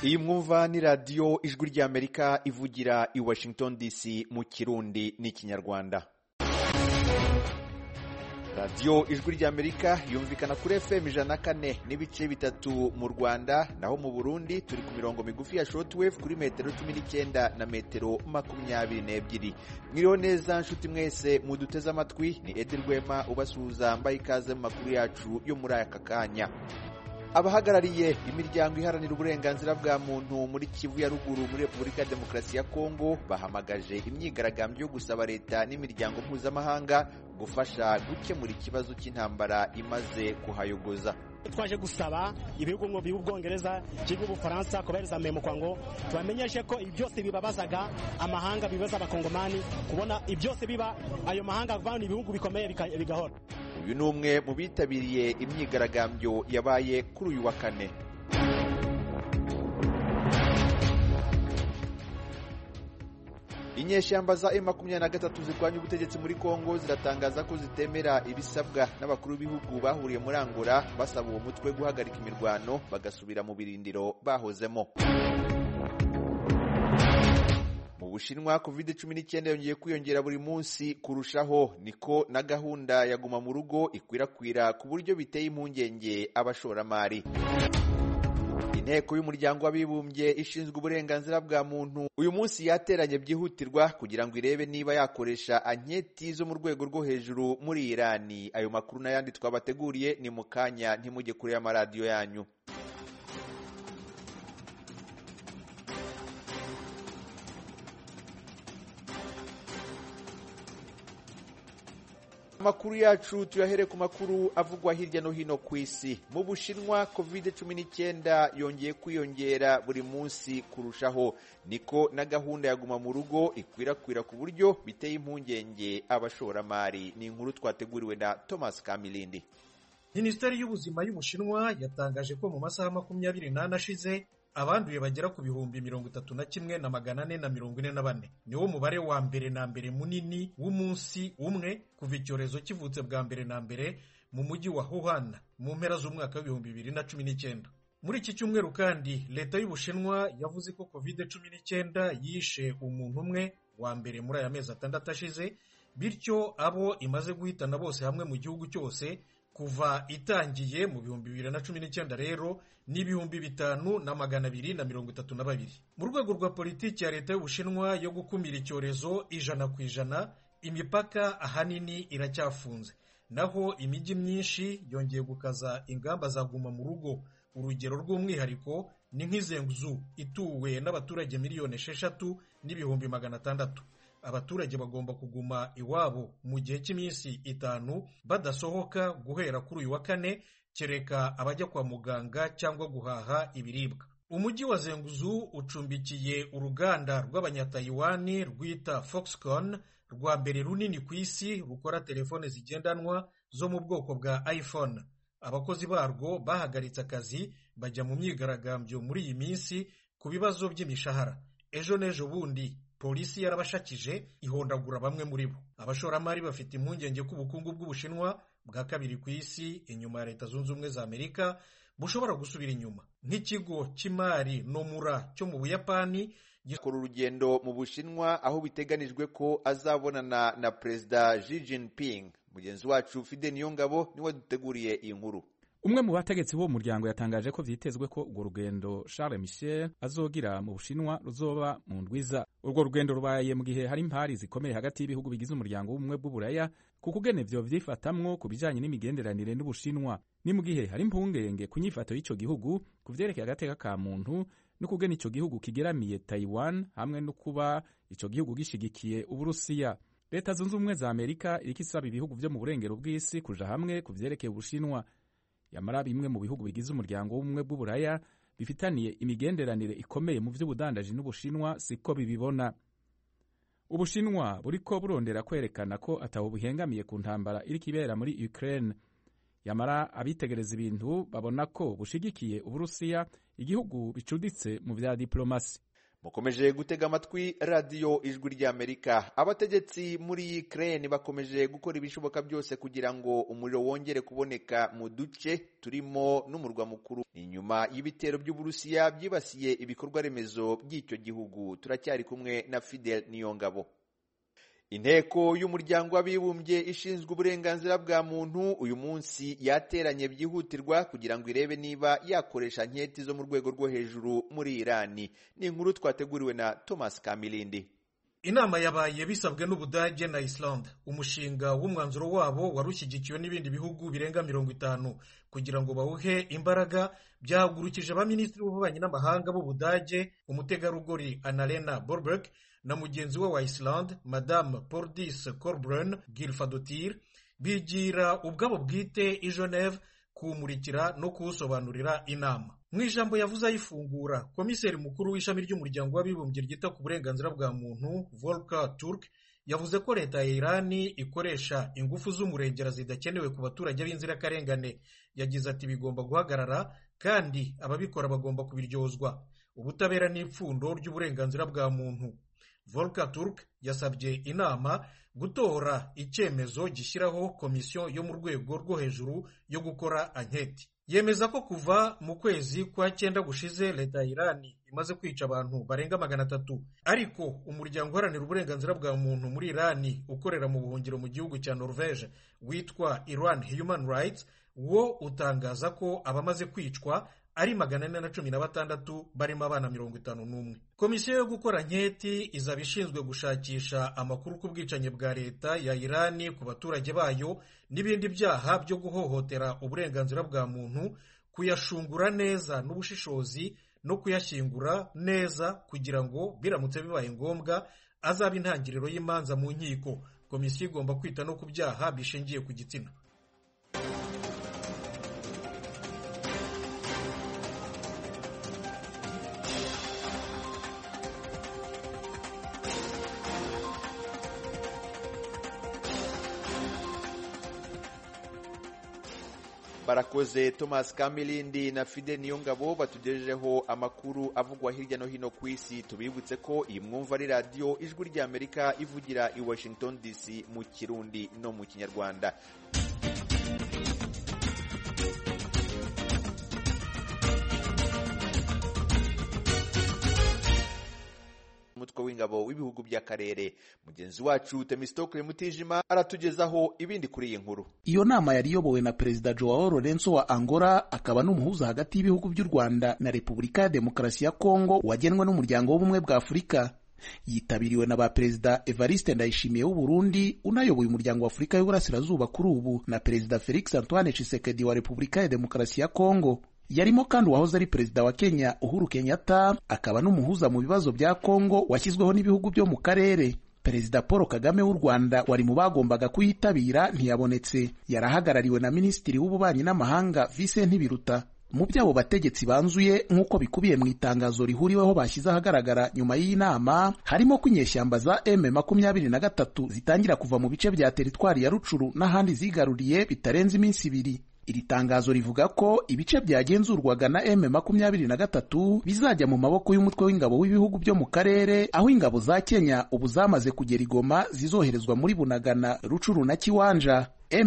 Iyi mwumva ni radiyo ijwi ry'Amerika ivugira i Washington DC mu Kirundi n'Ikinyarwanda. Radiyo ijwi ry'Amerika yumvikana kuri FM 104 n'ibice bitatu mu Rwanda, naho mu Burundi turi ku mirongo migufi ya shortwave kuri metero 19 na metero 22. Mwiriho neza nshuti mwese muduteze amatwi, ni Edi Rwema ubasuhuza mbaye ikaze mu makuru yacu yo muri aka kanya. Abahagarariye imiryango iharanira uburenganzira bwa muntu muri Kivu ya ruguru muri Repubulika ya Demokarasi ya Kongo bahamagaje imyigaragambyo yo gusaba leta n'imiryango mpuzamahanga gufasha gukemura ikibazo cy'intambara imaze kuhayogoza. Twaje gusaba ibihugu ngo by'Ubwongereza cyangwa Ubufaransa kubereza memuko ngo tubamenyeshe ko byose bibabazaga amahanga bibaza abakongomani kubona ibyose biba ayo mahanga avana ibihugu bikomeye bigahora. Uyu ni umwe mu bitabiriye imyigaragambyo yabaye kuri uyu wa kane. Inyeshyamba za M23 zirwanya ubutegetsi muri Kongo ziratangaza ko zitemera ibisabwa n'abakuru b'ibihugu bahuriye muri Angola basaba uwo mutwe guhagarika imirwano bagasubira mu birindiro bahozemo. Mu Bushinwa COVID-19 yongeye kwiyongera buri munsi kurushaho, niko na gahunda ya guma mu rugo ikwirakwira ku buryo biteye impungenge abashoramari. Inteko y'umuryango w'abibumbye ishinzwe uburenganzira bwa muntu uyu munsi yateranye byihutirwa kugira ngo irebe niba yakoresha anketi zo mu rwego rwo hejuru muri Irani. Ayo makuru n'ayandi twabateguriye ni mu kanya, ntimujye kure y'amaradiyo yanyu. Amakuru yacu tuyahere ku makuru avugwa hirya no hino ku isi. Mu Bushinwa COVID-19 yongeye kwiyongera buri munsi kurushaho, niko na gahunda ya guma mu rugo ikwirakwira ku buryo biteye impungenge abashoramari. Ni inkuru twateguriwe na Thomas Kamilindi. Minisiteri y'ubuzima y'Ubushinwa yatangaje ko mu masaha 24 ashize abanduye bagera ku bihumbi 31,444. Niwo mubare wa mbere na mbere munini w'umunsi umwe kuva icyorezo kivutse bwa mbere na mbere mu mujyi wa Wuhan mu mpera z'umwaka wa 2019. Muri iki cyumweru kandi leta y'Ubushinwa yavuze ko COVID-19 yishe umuntu umwe wa mbere muri aya mezi 6 ashize, bityo abo imaze guhitana bose hamwe mu gihugu cyose kuva itangiye mu 2019 rero ni 5,232. Mu rwego rwa politiki ya leta y'Ubushinwa yo gukumira icyorezo 100%, imipaka ahanini iracyafunze, naho imijyi myinshi yongeye gukaza ingamba za guma mu rugo. Urugero rw'umwihariko ni nk'Izengzu ituwe n'abaturage 6,600,000. Abaturage bagomba kuguma iwabo mu gihe cy'iminsi 5 badasohoka guhera kuri uyu wa kane, kereka abajya kwa muganga cyangwa guhaha ibiribwa. Umujyi wa Zengzu ucumbikiye uruganda rw'abanyatayiwani rwita Foxconn, rwa mbere runini ku isi rukora telefone zigendanwa zo mu bwoko bwa iPhone. Abakozi barwo bahagaritse akazi bajya mu myigaragambyo muri iyi minsi ku bibazo by'imishahara. Ejo n'ejo bundi polisi yarabashakije ihondagura bamwe muri bo. Abashoramari bafite impungenge ko ubukungu bw'Ubushinwa bwa kabiri ku isi inyuma ya Leta Zunze Ubumwe za Amerika bushobora gusubira inyuma. Nk'ikigo cy'imari Nomura cyo mu Buyapani gikora urugendo mu Bushinwa aho biteganijwe ko azabonana na Perezida Xi Jinping. Mugenzi wacu Fide Niyongabo niwe duteguriye iyi nkuru. Umwe mu bategetsi bo muryango yatangaje ko vyitezwe ko urwo rugendo Charles Michel azogira mu Bushinwa ruzoba mu ndwiza. Urwo rugendo rubaye mu gihe hari impari zikomeye hagati y'ibihugu bigize umuryango w'ubumwe bw'Uburaya ku kugene vyo vyifatamwo ku bijanye n'imigenderanire n'Ubushinwa. Ni mu gihe hari impungenge ku nyifato y'ico gihugu ku vyerekeye agateka ka muntu no kugena ico gihugu kigeramiye Taiwan hamwe no kuba ico gihugu gishigikiye Uburusiya. Leta Zunze Ubumwe za Amerika iriko isaba ibihugu vyo mu burengero bw'isi kuja hamwe ku vyerekeye Ubushinwa. Yamara bimwe mu bihugu bigize umuryango w'ubumwe bw'Uburaya bifitaniye imigenderanire ikomeye mu vy'ubudandaji n'Ubushinwa siko bibibona. Ubushinwa buriko burondera kwerekana ko ataho buhengamiye ku ntambara iriko ibera muri Ukraine. Yamara abitegereza ibintu babona ko bushigikiye Uburusiya, igihugu bicuditse mu vya diplomasi. mukomeje gutega amatwi radiyo ijwi ry'Amerika. Abategetsi muri Ukraine bakomeje gukora ibishoboka byose kugira ngo umuriro wongere kuboneka mu duce turimo n'umurwa mukuru inyuma y'ibitero by'Uburusiya byibasiye ibikorwa remezo by'icyo gihugu. Turacyari kumwe na Fidel Niyongabo. Inteko y'umuryango w'abibumbye ishinzwe uburenganzira bwa muntu uyu munsi yateranye byihutirwa kugira ngo irebe niba yakoresha nketi zo mu rwego rwo hejuru muri Irani. Ni inkuru twateguriwe na Thomas Kamilindi. Inama yabaye bisabwe n'Ubudage na Iceland. Umushinga w'umwanzuro wabo warushyigikiwe n'ibindi bihugu birenga 50 kugira ngo bawuhe imbaraga. Byahagurukije abaminisitiri b'ububanyi n'amahanga b'Ubudage, umutegarugori Annalena Baerbock na mugenzi we wa Iceland Madame Pordis Kolbrun Gylfadóttir, bigira ubwabo bwite i Geneve kuwumurikira no kuwusobanurira inama. Mu ijambo yavuze ayifungura, komiseri mukuru w'ishami ry'umuryango w'abibumbye ryita ku burenganzira bwa muntu Volker Turk yavuze ko leta ya Irani ikoresha ingufu z'umurengera zidakenewe ku baturage b'inzirakarengane. Yagize ati bigomba guhagarara kandi ababikora bagomba kubiryozwa. Ubutabera n'ipfundo ry'uburenganzira bwa muntu. Volker Turk yasabye inama gutora icyemezo gishyiraho komisiyo yo mu rwego rwo hejuru yo gukora anketi. Yemeza ko kuva mu kwezi kwa 9 gushize leta ya Irani imaze kwica abantu barenga 300. Ariko umuryango uharanira uburenganzira bwa muntu muri Irani ukorera mu buhungiro mu gihugu cya Norvege witwa Iran Human Rights wo utangaza ko abamaze kwicwa ari 416 barimo abana 51. Komisiyo yo gukora nketi izaba ishinzwe gushakisha amakuru ku bwicanyi bwa leta ya Irani ku baturage bayo n'ibindi byaha byo guhohotera uburenganzira bwa muntu, kuyashungura neza n'ubushishozi no kuyashyingura neza kugira ngo biramutse bibaye ngombwa azaba intangiriro y'imanza mu nkiko. Komisiyo igomba kwita no ku byaha bishingiye ku gitsina. Barakoze Thomas Kamilindi na Fidel Niyongabo batugejejeho amakuru avugwa hirya no hino ku isi. Tubibutse ko iyi mwumva ari radiyo ijwi ry'Amerika ivugira i Washington DC mu Kirundi no mu Kinyarwanda. Umutwe w'ingabo w'ibihugu by'akarere, mugenzi wacu Temistokle Mutijima aratugezaho ibindi kuri iyi nkuru. Iyo nama yari yobowe na Perezida Joao Lourenço wa Angola, akaba n'umuhuza hagati y'ibihugu by'u Rwanda na Repubulika ya Demokarasi ya Kongo wagenwe n'umuryango w'ubumwe bwa Afurika. Yitabiriwe na ba Perezida Evariste Ndayishimiye w'u Burundi unayoboye umuryango wa Afurika y'Uburasirazuba kuri ubu na Perezida Felix Antoine Tshisekedi wa Repubulika ya Demokarasi ya Kongo. Yarimo kandi uwahoze ari perezida wa Kenya Uhuru Kenyatta, akaba n'umuhuza mu bibazo bya Kongo washyizweho n'ibihugu byo mu karere. Perezida Paul Kagame w'u Rwanda wari mu bagombaga kuyitabira ntiyabonetse. Yarahagarariwe na Minisitiri w'Ububanyi n'Amahanga Vincent Biruta. Mu byabo bategetsi banzuye nk'uko bikubiye mu itangazo rihuriweho bashyize ahagaragara nyuma y'iyi nama, harimo ko inyeshyamba za M23 zitangira kuva mu bice bya teritwari ya Rucuru n'ahandi zigaruriye bitarenze iminsi 2. Iri tangazo rivuga ko ibice byagenzurwaga na M23 bizajya mu maboko y'umutwe w'ingabo w'ibihugu byo mu karere, aho ingabo za Kenya ubu zamaze kugera i Goma zizoherezwa muri Bunagana, Rucuru na Kiwanja.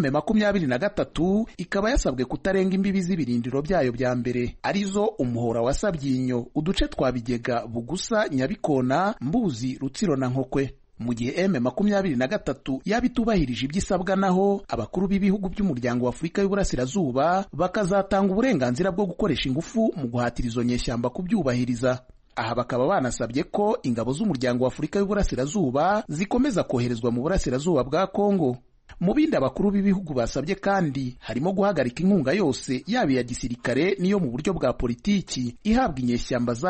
M23 ikaba yasabwe kutarenga imbibi z'ibirindiro byayo bya mbere arizo umuhora wa Sabyinyo, uduce twa Bigega, Bugusa, Nyabikona, Mbuzi, Rutsiro na Nkokwe. Mu gihe M23 yabitubahirije ibyisabwa, naho abakuru b'ibihugu by'umuryango wa Afurika y'Uburasirazuba bakazatanga uburenganzira bwo gukoresha ingufu mu guhatira izo nyeshyamba kubyubahiriza. Aha bakaba banasabye ko ingabo z'umuryango wa Afurika y'Uburasirazuba zikomeza koherezwa mu burasirazuba bwa Kongo. Mu bindi abakuru b'ibihugu basabye kandi harimo guhagarika inkunga yose yaba iya gisirikare n'iyo mu buryo bwa politiki ihabwa inyeshyamba za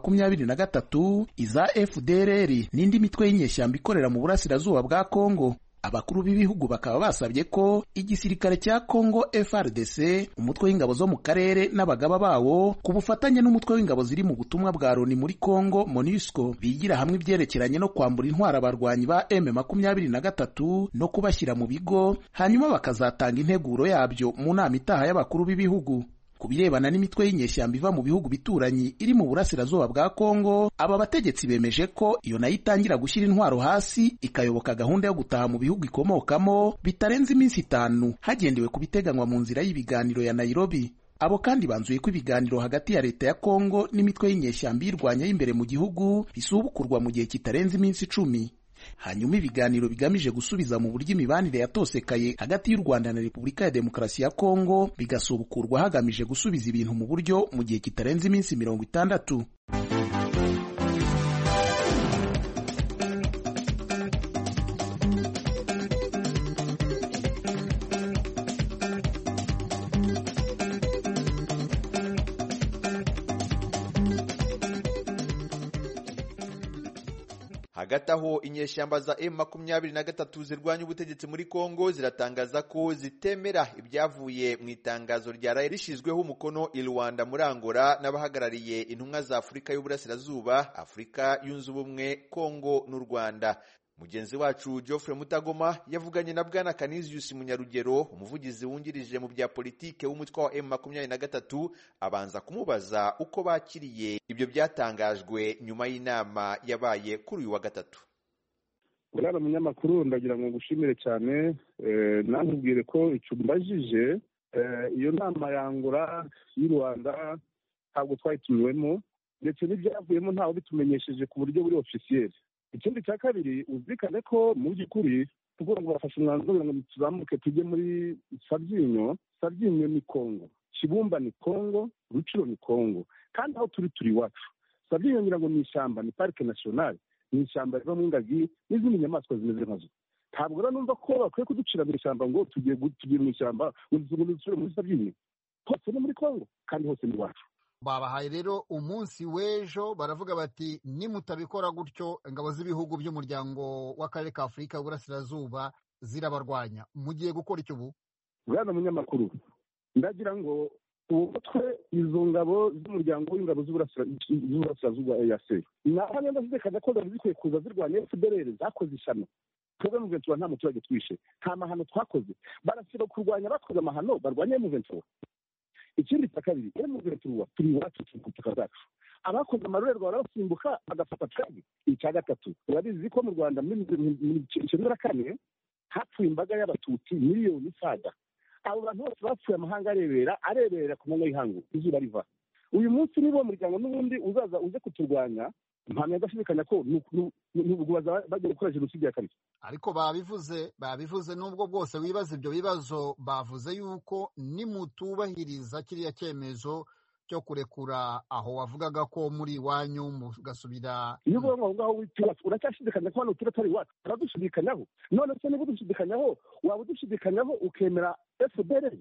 M23, iza FDLR n'indi mitwe y'inyeshyamba ikorera mu burasirazuba bwa Kongo. Abakuru b'ibihugu bakaba basabye ko igisirikare cya Kongo FARDC, umutwe w'ingabo zo mu karere n'abagaba bawo ku bufatanye n'umutwe w'ingabo ziri mu butumwa bwa Loni muri Kongo MONUSCO bigira hamwe ibyerekeranye no kwambura intwara abarwanyi ba M23 no kubashyira mu bigo, hanyuma bakazatanga integuro yabyo mu nama itaha y'abakuru b'ibihugu. Ku birebana n'imitwe y'inyeshyamba iva mu bihugu bituranyi iri mu burasirazuba bwa Kongo, aba bategetsi bemeje ko iyo nayo itangira gushyira intwaro hasi ikayoboka gahunda yo gutaha mu bihugu ikomokamo bitarenze iminsi 5 hagendewe ku biteganywa mu nzira y'ibiganiro ya Nairobi. Abo kandi banzuye ko ibiganiro hagati ya leta ya Kongo n'imitwe y'inyeshyamba yirwanya y'imbere mu gihugu bisubukurwa mu gihe kitarenze iminsi 10. Hanyuma ibiganiro bigamije gusubiza mu buryo imibanire yatosekaye hagati y'u Rwanda na Repubulika ya Demokarasi ya Kongo bigasubukurwa hagamije gusubiza ibintu mu buryo mu gihe kitarenze iminsi 60. Hagati aho inyeshyamba za M23 zirwanya ubutegetsi muri Kongo ziratangaza ko zitemera ibyavuye mu itangazo ryaraye rishizweho umukono i Rwanda muri Angola n'abahagarariye intumwa za Afurika y'Uburasirazuba, Afurika yunze ubumwe, Kongo n'u Rwanda. Mugenzi wacu Geoffrey Mutagoma yavuganye na Bwana Canisius Munyarugero, umuvugizi wungirije mu bya politike w'umutwe wa M23, abanza kumubaza uko bakiriye ibyo byatangajwe nyuma y'inama yabaye kuri uyu wa gatatu. Bwana munyamakuru, ndagira ngo ngushimire cyane, nakubwire ko icyo mbajije iyo nama ya Angola y'u Rwanda ntabwo twayitumiwemo, ndetse n'ibyavuyemo ntawe bitumenyesheje ku buryo buri officiel. Ikindi cya kabiri, uzikane ko mu by'ukuri tuvuga ngo bafashe umwanzuro ngo tuzamuke tujye muri Sabyinyo. Sabyinyo ni Kongo, Kibumba ni Kongo, Ruciro ni Kongo, kandi aho turi iwacu. Sabyinyo ngira ngo ni ishyamba, ni parike nationale, ni ishyamba riva mu ngagi n'izindi nyamaswa zimeze nkazo. Ntabwo rero numva ko bakwiye kuducira mu ishyamba ngo tugiye mu ishyamba dusubire muri Sabyinyo. Hose ni muri Kongo kandi hose ni iwacu. Babahaye rero umunsi w'ejo, baravuga bati nimutabikora gutyo ingabo z'ibihugu by'umuryango w'akarere ka Afurika y'Uburasirazuba zirabarwanya. Mugiye gukora icyo ubu? Bwana munyamakuru, ndagira ngo ubutwe izo ngabo z'umuryango w'ingabo z'Uburasirazuba EAC naho ndashidikanya ko zikwiye kuza zirwanya FDLR zakoze ishyano. Twebwe M23 nta muturage twishe, nta mahano twakoze. Barasira kurwanya bakoze amahano barwanya M23. Ikindi cya kabiri, M23 turi iwacu ku butaka bwacu. Abakoze amarorerwa barasimbuka bagafata twebwe. Icya gatatu, urabizi ko mu Rwanda muri 1994 hapfuye imbaga y'abatutsi miliyoni saga. Abo bantu bose bapfuye amahanga arebera ku manywa y'ihangu izuba riva. Uyu munsi nibo muryango n'ubundi uzaza uze kuturwanya, mpamya ndashidikanya ko bagiye gukora jenoside ya kabiri. Ariko babivuze nubwo bwose wibaza ibyo bibazo, bavuze yuko nimutubahiriza kiriya cyemezo cyo kurekura aho wavugaga ko muri iwanyu mugasubira. Iyo uvuga ngo ngaho witiwacu uracyashidikanya ko hano turatari iwacu, uradushidikanaho. None se niba udushidikanyaho, waba udushidikanyaho ukemera FDLR?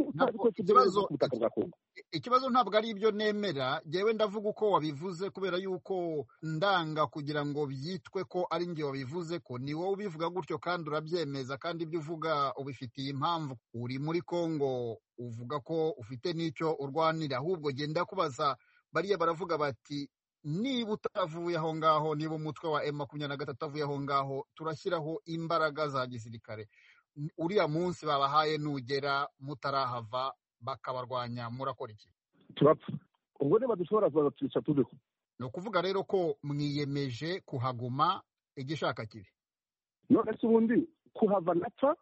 Ikibazo ntabwo ari ibyo nemera, jewe ndavuga uko wabivuze, kubera yuko ndanga kugira ngo byitwe ko ari njye wabivuze, ko ni wowe ubivuga gutyo kandi urabyemeza, kandi ibyo uvuga ubifitiye impamvu. Uri muri Kongo, uvuga ko ufite n'icyo urwanira, ahubwo genda kubaza bariya baravuga bati niba utavuye aho ngaho, niba umutwe wa M23 utavuye aho ngaho, turashyiraho imbaraga za gisirikare. Uriya munsi babahaye nugera mutarahava bakabarwanya, murakora iki? Turapfa. Ubwo niba dushobora kuza tubeho. Ni ukuvuga rero ko mwiyemeje kuhaguma igishaka kibi. None se ubundi kuhava napfa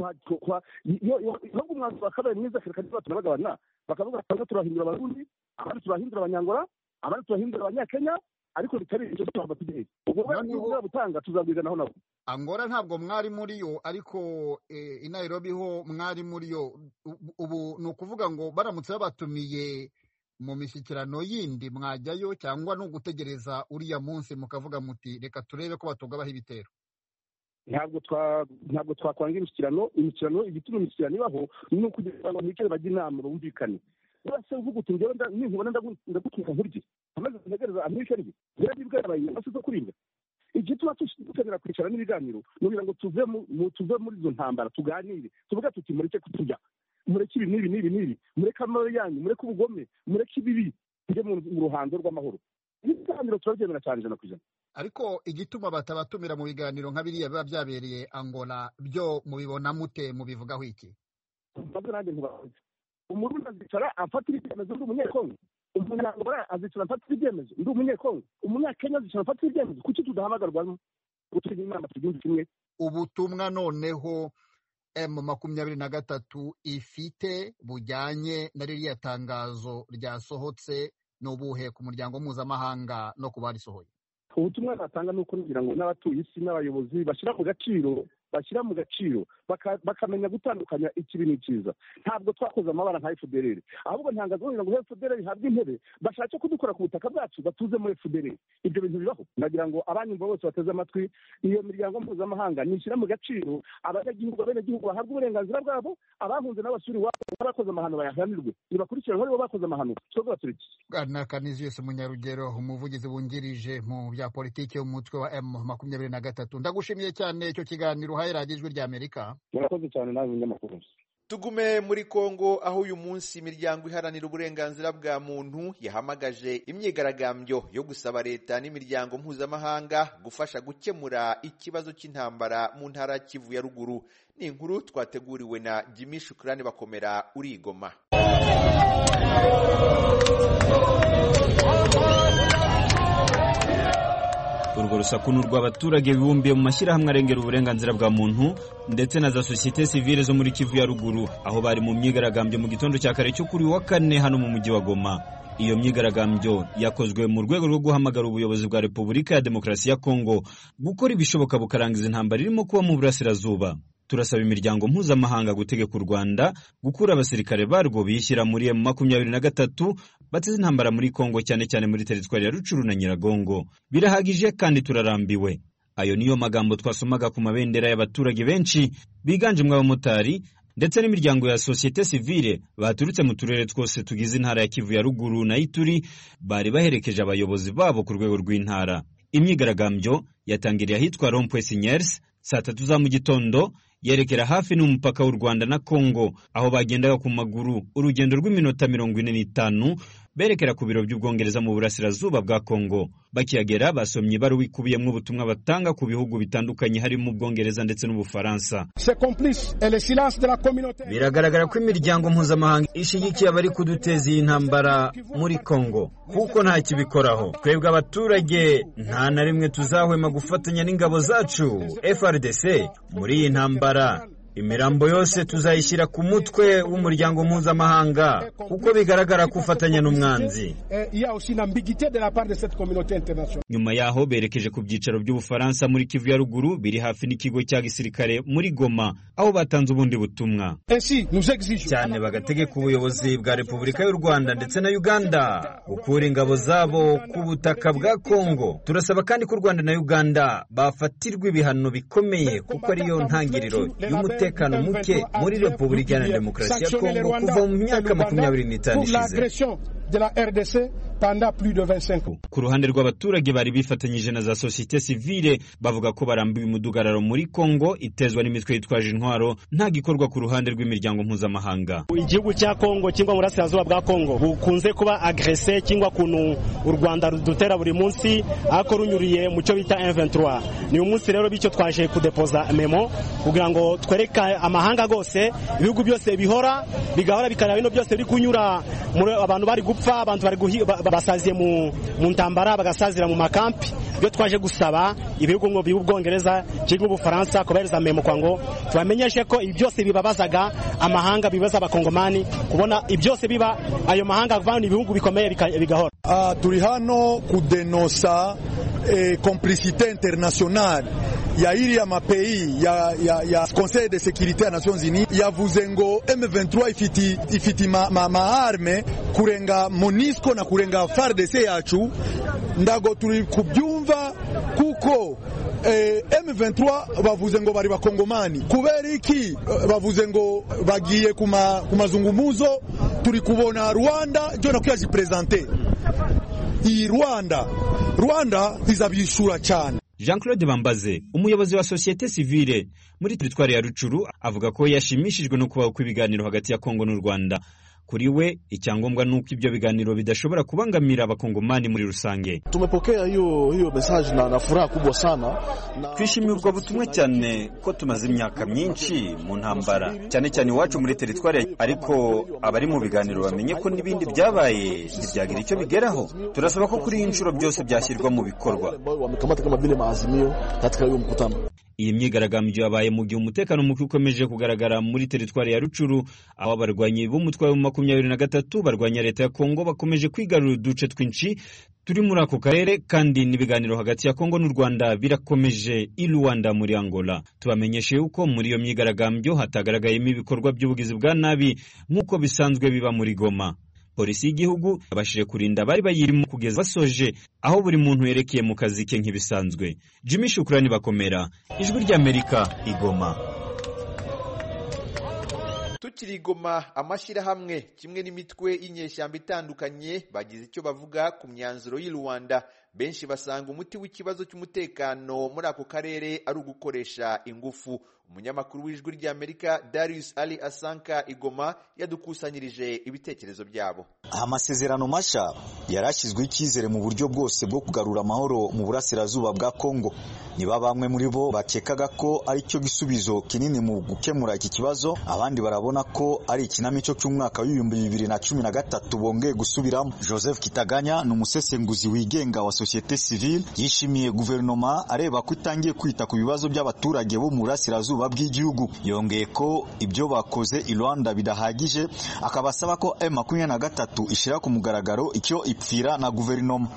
nubwo umwanzuro wakabaye mwiza kerekana ko turabagabana, bakavuga bamwe turahindura Abarundi, abandi turahindura Abanyangora, abandi turahindura Abanyakenya, ariko bitari icyo tuhava tugiye. Ubwo bwo butanga tuzabwiganaho nabo. Angola ntabwo mwari muri yo, ariko i Nairobi ho mwari muri yo. Ubu ni ukuvuga ngo baramutse babatumiye mu mishyikirano yindi mwajyayo, cyangwa no gutegereza uriya munsi mukavuga muti reka turebe ko batugabaho ibitero? Ntabwo twakwanga imikirano. Igituma imishyikirano ibaho ni ukugira ngo ntibicare bajye inama bumvikane. Bose uvuga uti njyewe ninkubona ndagutwika nkurye, amaze kutegereza amwishe rye rero nibwo yabaye basuze kurinda. Igituma dukenera kwicara n'ibiganiro kugira ngo tuve muri izo ntambara, tuganire, tuvuga tuti mureke kutujya, mureke ibi n'ibi, mureke amabere yanyu, mureke ubugome, mureke ibibi, tujye mu ruhando rw'amahoro. Ibiganiro turabyemera cyane 100%. Ariko igituma batabatumira mu biganiro nka biriya biba byabereye Angola byo mubibona mute, mubivugaho iki? Nanjye ntubazi umurundi azicara afatira ibyemezo ndi umunyekongo, umunyarwanda azicara afatira ibyemezo ndi umunyekongo, umunyakenya azicara afatira ibyemezo. Kuki tudahamagarwa gutega inama tubyumve kimwe? Ubutumwa noneho M23 ifite bujyanye na ririya tangazo ryasohotse n'ubuhe ku muryango mpuzamahanga no ku barisohoye? Ubutumwa natanga ni uko ngira ngo n'abatuye isi n'abayobozi bashyira mu gaciro bakamenya gutandukanya ikibi n'icyiza. Ntabwo twakoze amabara nka FDLR, ahubwo ntangaza ngo FDLR ihabwe intebe bashake kudukora ku butaka bwacu batuze muri FDLR. Ibyo bintu bibaho. Nagira ngo abanyumva bose bateze amatwi, iyo miryango mpuzamahanga nishyira mu gaciro abanyagihugu, abenegihugu bahabwa uburenganzira bwabo, abahunze n'abasuri wabo bakoze amahano bayahanirwe, nibakurikirane aho bakoze amahano. Twebwe baturiki Bwana Canisius Munyarugero, umuvugizi wungirije mu bya politiki y'umutwe wa M23, ndagushimiye cyane icyo kiganiro uhaye radiyo Ijwi ry'Amerika. Murakoze cyane nawe munyamakuru. Tugume muri Kongo, aho uyu munsi imiryango iharanira uburenganzira bwa muntu yahamagaje imyigaragambyo yo gusaba leta n'imiryango mpuzamahanga gufasha gukemura ikibazo cy'intambara mu ntara Kivu ya ruguru. Ni inkuru twateguriwe na Jimmy Shukrani Bakomera uri i Goma. Urwo rusaku ni urw'abaturage bibumbiye mu mashyirahamwe arengera uburenganzira bwa muntu ndetse na za sosiyete sivile zo muri Kivu ya ruguru, aho bari mu myigaragambyo mu gitondo cya kare cyo kuri wa kane hano mu mujyi wa Goma. Iyo myigaragambyo yakozwe mu rwego rwo guhamagara ubuyobozi bwa Repubulika ya Demokarasi ya Kongo gukora ibishoboka bukarangiza intambara irimo kuba mu burasirazuba. Turasaba imiryango mpuzamahanga gutegeka u Rwanda gukura abasirikare barwo bishyira muri M23 bateze intambara muri Kongo, cyane cyane muri teritwari ya Rucuru na Nyiragongo. Birahagije kandi turarambiwe. Ayo niyo magambo twasomaga ku mabendera y'abaturage benshi biganjemo abamotari ndetse n'imiryango ya sosiyete sivile baturutse mu turere twose tugize intara ya Kivu ya ruguru na Ituri, bari baherekeje abayobozi babo ku rwego rw'intara. Imyigaragambyo yatangiriye ahitwa Rond-Point Signers saa 3 za mu gitondo, yerekera hafi n'umupaka w'u Rwanda na Kongo, aho bagendaga ku maguru urugendo rw'iminota 45 berekera ku biro by'Ubwongereza mu burasirazuba bwa Kongo. Bakiyagera basomye ibaruwa ikubiyemo ubutumwa batanga ku bihugu bitandukanye harimo Ubwongereza ndetse n'Ubufaransa. Biragaragara ko imiryango mpuzamahanga ishyigikiye abari kuduteza iyi ntambara muri Kongo kuko nta kibikoraho. Twebwe abaturage nta na rimwe tuzahwema gufatanya n'ingabo zacu FARDC muri iyi ntambara. Imirambo yose tuzayishyira ku mutwe w'umuryango mpuzamahanga kuko bigaragara kufatanya n'umwanzi. Nyuma yaho berekeje ku byicaro by'Ubufaransa muri Kivu ya ruguru biri hafi n'ikigo cya gisirikare muri Goma, aho batanze ubundi butumwa cyane bagategeka ubuyobozi bwa Repubulika y'u Rwanda ndetse na Uganda gukura ingabo zabo ku butaka bwa Kongo. Turasaba kandi ko u Rwanda na Uganda bafatirwa ibihano bikomeye kuko ariyo ntangiriro y'umutekano muke muri Repubulika ya Demokarasi ya Kongo kuva mu myaka 25 ishize. Ku ruhande rw'abaturage bari bifatanyije na za sosiyete sivile bavuga ko barambiwe umudugararo muri Kongo itezwa n'imitwe yitwaje intwaro, nta gikorwa ku ruhande rw'imiryango mpuzamahanga. Igihugu cya Kongo cyangwa mu burasirazuba bwa Kongo bukunze kuba agressé cyangwa kuntu u Rwanda rudutera buri munsi ako runyuriye mu cyo bita M23. Ni umunsi rero bityo twaje kudepoza memo kugira ngo twereka amahanga gose ibihugu byose bihora bigahora bikaraba bino byose biri kunyura muri abantu bari gupfa, abantu bari basaziye mu ntambara bagasazira mu makampi. Byo twaje gusaba ibihugu ngo by'Ubwongereza cyangwa Ubufaransa kobereza memo kwango tubamenyeshe ko ibyose bibabazaga amahanga bibaza abakongomani kubona ibyose biba ayo mahanga avana ibihugu bikomeye bigahora. Turi hano kudenosa complicité internationale ya iri ya mapei ya Conseil de Sécurité ya Nations Unies yavuze ngo M23 ifiti maarme kurenga MONUSCO na kurenga FARDC yacu. Ndago turi kubyumva kuko M23 bavuze ngo bari bakongomani. Kubera iki bavuze ngo bagiye ku mazungumuzo? Turi kubona Rwanda cyo nakwiye presenter iyi Rwanda izabishura cyane. Jean-Claude Bambaze, umuyobozi wa sosiyete sivile muri teritwari ya Rucuru, avuga ko yashimishijwe no kubaho kw'ibiganiro hagati ya Kongo n'u Rwanda Kuri we icyangombwa nuko ibyo biganiro bidashobora kubangamira abakongomani muri rusange. Tumepokea hiyo message na furaha kubwa sana. Twishimiye ubwo butumwa cyane ko tumaze imyaka myinshi mu ntambara, cyane cyane iwacu muri teritwari, ariko abari mu biganiro bamenye ko n'ibindi byabaye ntibyagira icyo bigeraho. Turasaba ko kuri inshuro byose byashyirwa mu bikorwa. Iyi myigaragambyo yabaye mu gihe umutekano muke ukomeje kugaragara muri teritwari ya Rucuru, aho abarwanyi b'umutwe wa 23 barwanya leta ya Kongo bakomeje kwigarurira uduce twinshi turi muri ako karere, kandi n'ibiganiro hagati ya Kongo n'u Rwanda birakomeje i Luanda muri Angola. Tubamenyeshe yuko muri iyo myigaragambyo hatagaragayemo ibikorwa by'ubugizi bwa nabi nk'uko bisanzwe biba muri Goma. Polisi y'igihugu yabashije kurinda bari bayirimo kugeza basoje, aho buri muntu yerekeye mu kazi ke nk'ibisanzwe. Jimmy Shukrani Bakomera, Ijwi ry'Amerika, Igoma. Tukiri Goma, amashyirahamwe kimwe n'imitwe y'inyeshyamba itandukanye bagize icyo bavuga ku myanzuro y'i Rwanda. Benshi basanga umuti w'ikibazo cy'umutekano muri ako karere ari ugukoresha ingufu. Umunyamakuru w'Ijwi ry'Amerika Darius Ali Asanka Igoma yadukusanyirije ibitekerezo byabo. Amasezerano masha yarashyizwe icyizere mu buryo bwose bwo kugarura amahoro mu burasirazuba bwa Kongo. Niba bamwe muri bo bakekaga ko ari cyo gisubizo kinini mu gukemura iki kibazo, abandi barabona ko ari ikinamico cy'umwaka wa 2013 bongeye gusubiramo. Joseph Kitaganya ni umusesenguzi wigenga wa societe civile, yishimiye guverinoma areba ko itangiye kwita ku bibazo by'abaturage bo mu burasirazuba bw'igihugu. Yongeye ko ibyo bakoze i Rwanda bidahagije, akabasaba ko M23 ishira ku mugaragaro icyo ipfira na guverinoma.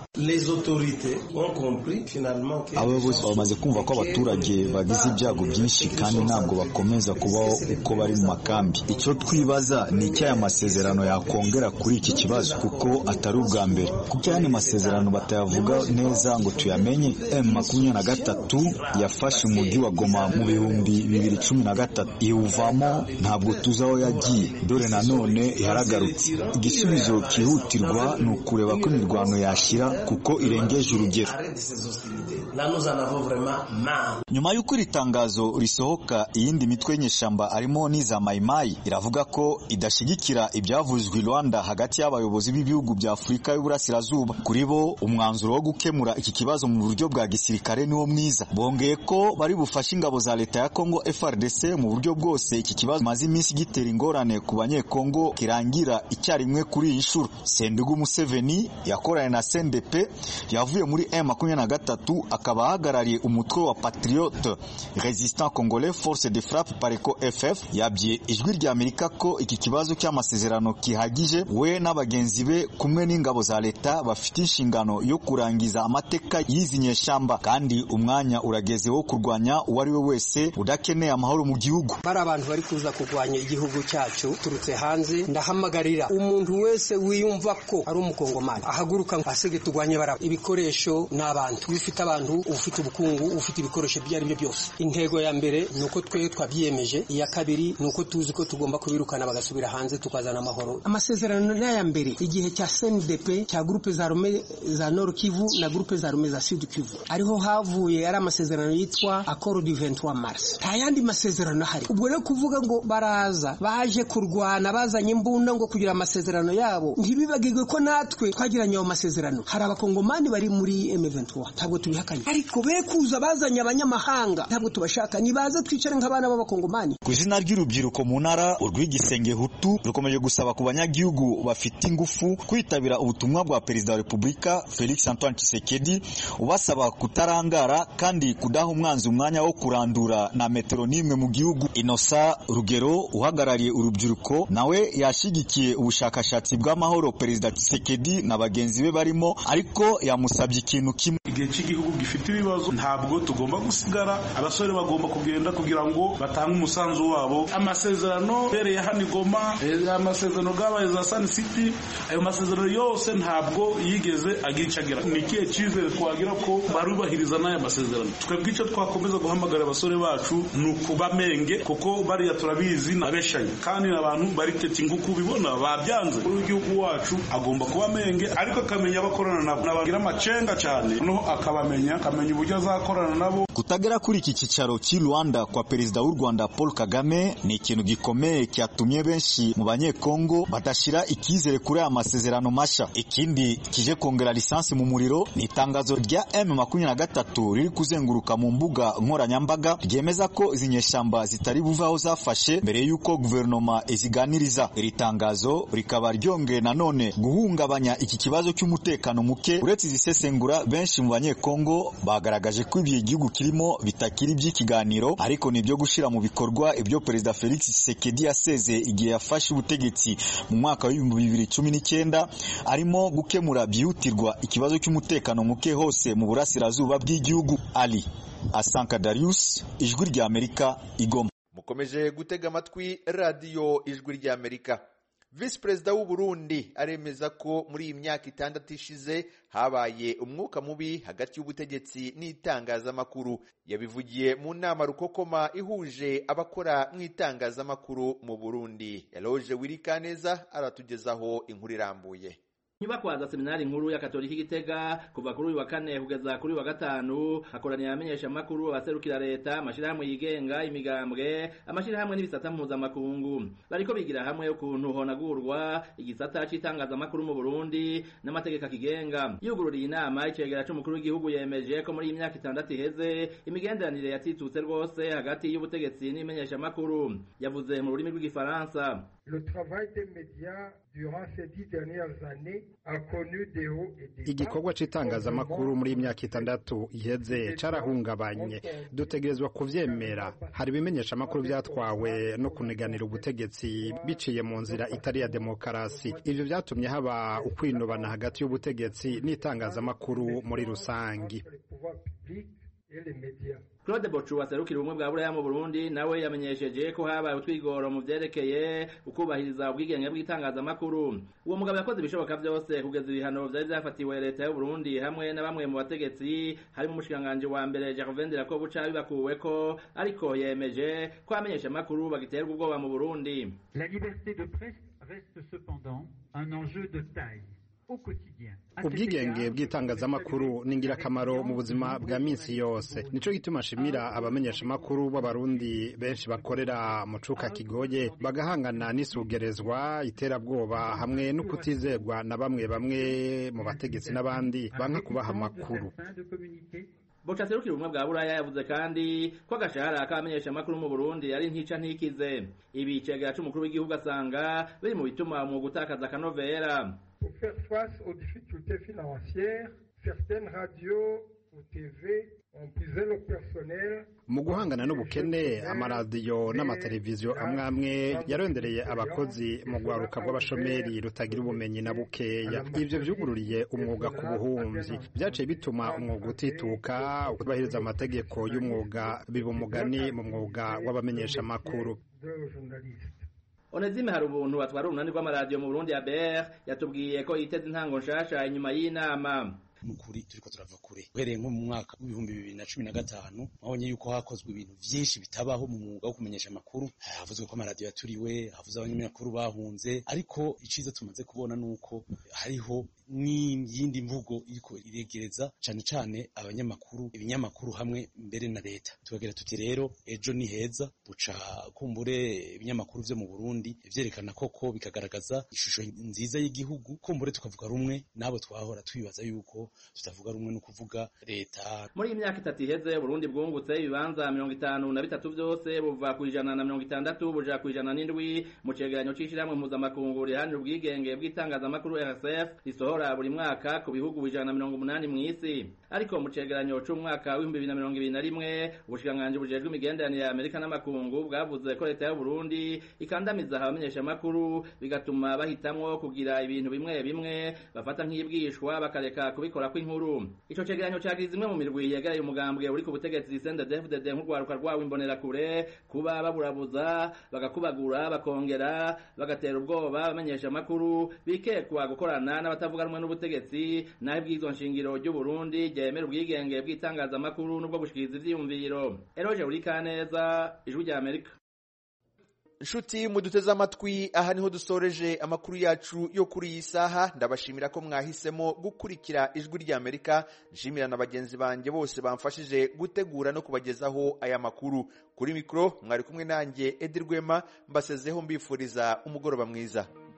Abayobozi bamaze kumva ko abaturage bagize ibyago byinshi kandi ntabwo bakomeza kubaho uko bari mu makambi. Icyo twibaza ni icyo amasezerano yakongera kuri iki kibazo, kuko atari ubwa mbere. Kuko aya masezerano batayavuga neza ngo tuyamenye. M23 yafashe umujyi wa Goma mu 2013, iwuvamo ntabwo tuzi aho yagiye, dore nanone yaragarutse. Igisubizo kihutirwa ni ukureba ko imirwano yashyira kuko irengeje urugero. Nyuma y'uko iri tangazo risohoka, iyindi mitwe y'inyeshyamba arimo n'iza Maimai iravuga ko idashyigikira ibyavuzwe i Rwanda hagati y'abayobozi b'ibihugu bya Afurika y'Uburasirazuba. Kuri bo umwanzuro wo gukemura iki kibazo mu buryo bwa gisirikare niwo mwiza. Bongeye ko bari bufashe ingabo za leta ya Kongo FARDC mu buryo bwose iki kibazo maze iminsi gitera ingorane ku banyekongo kirangira icyarimwe kuri iyi nshuro. Sendugu Museveni yakoranye na CNDP yavuye muri M23 akaba ahagarariye umutwe wa Patriote Resistant Congolais Force de Frappe Pareco FF, yabye Ijwi ry'Amerika ko iki kibazo cy'amasezerano kihagije. We n'abagenzi be kumwe n'ingabo za leta bafite inshingano yo kurangiza amateka y'izi nyeshyamba, kandi umwanya urageze wo kurwanya uwari we wese udakeneye amahoro mu gihugu. Bari abantu bari kuza kurwanya igihugu cyacu turutse hanze. Ndahamagarira umuntu wese wiyumva ko ari umukongomani ahaguruka asege turwanye baraba ibikoresho n'abantu. Bifite abantu ufite ubukungu, ufite ibikoresho byari byo byose. Intego ya mbere nuko twe twabyiyemeje, iya kabiri nuko tuzi ko tugomba kubirukana bagasubira hanze tukazana amahoro. Amasezerano n'aya mbere igihe cya CNDP cya groupe za Rome za Nord Kivu na groupe za Rome za Sud Kivu, ariho havuye ari amasezerano yitwa Accord du 23 Mars. Nta yandi masezerano hari. Ubwo rero kuvuga ngo baraza baje kurwana bazanye imbunda ngo kugira amasezerano yabo, ntibibagirwe ko natwe twagiranye ayo masezerano. Hari abakongomani bari muri M23 ntabwo tubihakanye, ariko be kuza bazanye abanyamahanga ntabwo tubashaka. Nibaza twicare nk'abana b'abakongomani. Ku izina ry'urubyiruko mu ntara, urw'igisenge Hutu rukomeje gusaba ku banyagihugu bafite ingufu kwitabira ubutumwa bwa Perezida wa Repubulika Felix Antoine Tshisekedi ubasaba kutarangara kandi kudaha umwanzi umwanya wo kurandura na metero n'imwe mu gihugu. Inosa Rugero uhagarariye urubyiruko nawe yashigikiye ubushakashatsi bw'amahoro Perezida Tshisekedi na bagenzi be barimo, ariko yamusabye ikintu kimwe. Igihe cy'igihugu gifite ibibazo ntabwo tugomba gusigara, abasore bagomba kugenda kugira ngo batange umusanzu wabo. Amasezerano bereye hano Goma, amasezerano gabaye za Sun City, ayo masezerano yose ntabwo yigeze agicagira. Ni kiye cyizere twagira ko barubahiriza n'aya masezerano. Twebwe icyo twakomeza guhamagara abasore bacu ni ukubamenge, kuko bariya turabizi nabeshanye kandi abantu bari tete nguko bibona babyanze. Igihugu wacu agomba kubamenge, ariko akamenya abakorana nabo nabagira amacenga cyane. No akabamenya akamenya uburyo azakorana nabo. Kutagera kuri iki cyicaro cy'i Rwanda kwa perezida w'u Rwanda Paul Kagame ni ikintu gikomeye cyatumye benshi mu banyekongo badashira ikizere kuri aya masezerano masha. Ikindi kije kongera lisansi mu muriro ni itangazo rya M23 riri kuzenguruka mu mbuga nkoranyambaga ryemeza ko izi nyeshamba zitari buvaho zafashe mbere y'uko guverinoma iziganiriza. Iri tangazo rikaba ryongeye nanone guhungabanya iki kibazo cy'umutekano muke. Uretse izisesengura, benshi mu banyekongo bagaragaje ko ibi igihugu kirimo bitakiri by'ikiganiro, ariko nibyo gushira mu bikorwa ibyo perezida Felix Tshisekedi yaseze igihe yafashe ubutegetsi mu mwaka wa 2019, arimo gukemura byihutirwa ikibazo cy'umutekano muke hose mu burasirazuba bw'igihugu. Ali Asanka Darius, Ijwi rya Amerika, Igoma. Mukomeje gutega amatwi radio Ijwi rya Amerika. Vice Perezida w'u Burundi aremeza ko muri iyi myaka 6 ishize habaye umwuka mubi hagati y'ubutegetsi n'itangazamakuru. Yabivugiye mu nama rukokoma ihuje abakora mu itangazamakuru mu Burundi. Eloge Wirikaneza aratugezaho inkuru irambuye. Nyubakwa za seminari nkuru ya Katolika Gitega kuva kuri uyu wa 4 kugeza kuri uyu wa 5 hakoraniye abamenyesha makuru abaserukira leta, amashirahamwe yigenga, imigambwe, amashirahamwe n'ibisata mpuzamakungu. Bariko bigira hamwe ukuntu honagurwa igisata cy'itangazamakuru mu Burundi n'amategeko akigenga. Yugururiye inama icegera cy'umukuru w'igihugu yemeje ko muri iyi myaka 6 iheze imigenderanire yatitutse rwose hagati y'ubutegetsi n'imenyesha makuru. Yavuze mu rurimi rw'igifaransa. Le travail des médias durant ces 10 dernières années a connu des hauts et des bas. Igikorwa c'itangazamakuru muri imyaka 6 iheze carahungabanye, dutegerezwa kuvyemera. Hari bimenyesha makuru byatwawe no kuneganira ubutegetsi biciye mu nzira itari ya demokarasi. Ivyo vyatumye haba ukwinubana hagati y'ubutegetsi n'itangazamakuru muri rusangi. Claude Bochu aserukira ubumwe bwa Buraya mu Burundi nawe yamenyesheje ko habaye utwigoro mu vyerekeye ukubahiriza ubwigenge bw'itangazamakuru. Uwo mugabo yakoze ibishoboka byose kugeza ibihano vyari vyafatiwe leta y'u Burundi hamwe na bamwe mu bategetsi harimo umushikanganje wa mbere Gervais Ndirakobuca bibakuweko, ariko yemeje ko amenyesha amakuru bagiterwa ubwoba mu Burundi. La liberté de presse reste cependant un enjeu de taille. Ubwigenge bw'itangazamakuru ni ingirakamaro mu buzima bwa minsi yose. Nico gituma shimira abamenyesha makuru b'abarundi benshi bakorera mu cuka kigoye bagahangana n'isugerezwa, iterabwoba hamwe no kutizerwa na bamwe mu bategetsi n'abandi banka kubaha makuru. Bocha serukira ubumwe bwa Buraya yavuze kandi ko agashahara k'abamenyesha makuru mu Burundi ari ntica ntikize. Ibi cegera c'umukuru w'igihugu asanga biri mu bituma mu gutakaza akanovera. Pour faire face aux difficultés financières, certaines radios ou TV ont puisé le personnel. Mu guhangana n'ubukene, amaradiyo n'amateleviziyo amwe yarondereye abakozi mu gwaruka bw'abashomeri rutagira ubumenyi na bukeya. Ivyo vyugururiye umwuga ku buhumvyi, byaciye bituma umwuga utituka, kubahiriza amategeko y'umwuga biba umugani mu mwuga w'abamenyesha makuru. Onezime hari ubuntu atwara urunani rw'amaradiyo mu Burundi ya BR yatubwiye ko yiteze intango nshasha inyuma y'inama. Mukuri turiko turava kure uhereye nko mu mwaka w'ibihumbi 2015 mwabonye yuko hakozwe ibintu byinshi bitabaho mu mwuga wo kumenyesha amakuru. Havuzwe ko amaradiyo yaturiwe, havuze abanyamakuru bahunze, ariko iciza tumaze kubona nuko hariho n'iyindi mvugo iriko iregereza cane cane abanyamakuru, ibinyamakuru hamwe mbere na leta. Tugera tuti rero ejo ni heza, buca kumbure ibinyamakuru vyo mu Burundi ivyerekana koko bikagaragaza ishusho nziza y'igihugu, kumbure tukavuga rumwe nabo twahora twibaza yuko tutavuga rumwe no kuvuga leta. Muri imyaka 3 iheze Burundi bwungutse ibibanza 53 byose buva ku 160 buja ku 107 mu cegeranyo c'ishiramwe mpuzamakungu rihanira ubwigenge bw'itangazamakuru RSF risohora buri mwaka ku bihugu 180 mw'isi. Ariko mu cegeranyo c'umwaka wa 2021 ubushikanganje bujejwe imigenderanire ya Amerika n'amakungu bwavuze ko leta y'u Burundi ikandamiza abamenyesha makuru bigatuma bahitamwo kugira ibintu bimwe bafata nk'ibwishwa bakareka kubikora kw'inkuru. Ico cegeranyo cagize imwe mu mirwi yegereye umugambwe uri ku butegetsi CNDD-FDD nk'urwaruka rwawo imbonerakure kuba baburabuza bagakubagura bakongera bagatera ubwoba abamenyesha makuru bikekwa gukorana n'abatavuga rumwe n'ubutegetsi naho bw'izo nshingiro ry'u Burundi ryemera ubwigenge bw'itangazamakuru n'ubwo bushikiriza ivyiyumviro. Eloge Urikaneza, Ijwi rya Amerika. Nshuti muduteze amatwi, aha niho dusoreje amakuru yacu yo kuri iyi saha. Ndabashimira ko mwahisemo gukurikira Ijwi ry'Amerika. Nshimira na bagenzi banjye bose bamfashije gutegura no kubagezaho aya makuru. Kuri mikro mwari kumwe nanjye Edi Rwema, mbasezeho mbifuriza umugoroba mwiza.